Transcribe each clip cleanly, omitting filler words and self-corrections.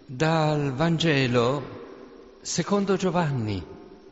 Dal Vangelo secondo Giovanni.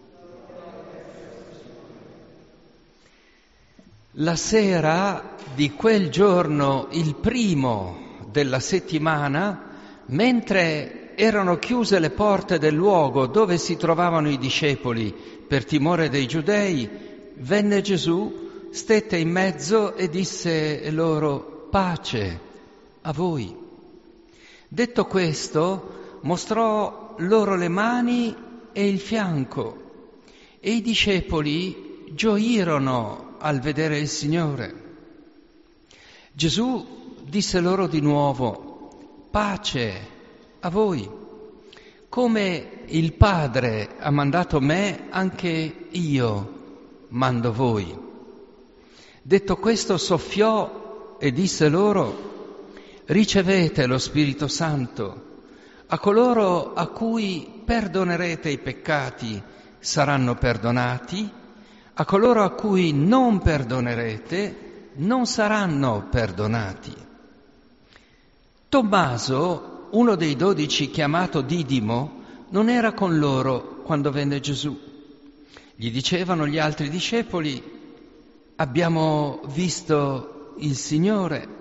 La sera di quel giorno, il primo della settimana, mentre erano chiuse le porte del luogo dove si trovavano i discepoli per timore dei giudei, venne Gesù, stette in mezzo e disse loro: pace a voi. Detto questo, mostrò loro le mani e il fianco, e i discepoli gioirono al vedere il Signore. Gesù disse loro di nuovo: pace a voi. Come il Padre ha mandato me, anche io mando voi. Detto questo, soffiò e disse loro: ricevete lo Spirito Santo. A coloro a cui perdonerete i peccati saranno perdonati, a coloro a cui non perdonerete non saranno perdonati. Tommaso, uno dei 12 chiamato Didimo, non era con loro quando venne Gesù. Gli dicevano gli altri discepoli: abbiamo visto il Signore.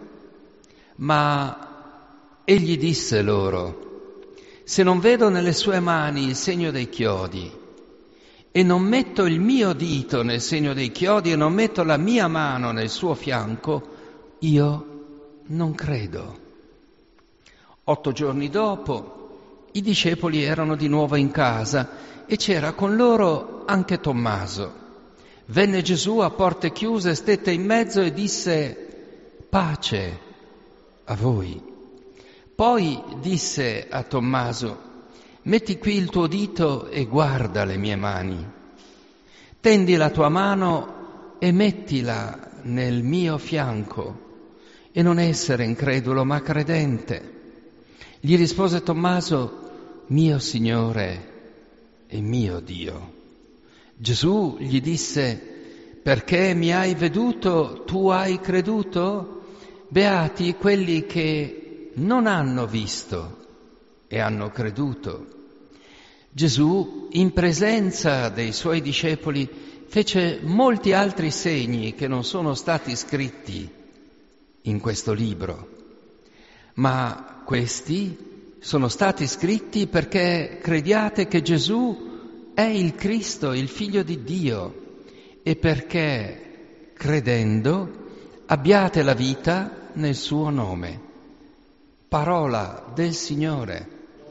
Ma egli disse loro: se non vedo nelle sue mani il segno dei chiodi, e non metto il mio dito nel segno dei chiodi, e non metto la mia mano nel suo fianco, io non credo. 8 giorni dopo, i discepoli erano di nuovo in casa e c'era con loro anche Tommaso. Venne Gesù a porte chiuse, stette in mezzo e disse: pace a voi. Poi disse a Tommaso: metti qui il tuo dito e guarda le mie mani. Tendi la tua mano e mettila nel mio fianco, e non essere incredulo ma credente. Gli rispose Tommaso: mio Signore e mio Dio. Gesù gli disse: perché mi hai veduto, tu hai creduto? Beati quelli che non hanno visto e hanno creduto. Gesù, in presenza dei suoi discepoli, fece molti altri segni che non sono stati scritti in questo libro, ma questi sono stati scritti perché crediate che Gesù è il Cristo, il Figlio di Dio, e perché, credendo, abbiate la vita nel suo nome. Parola del Signore.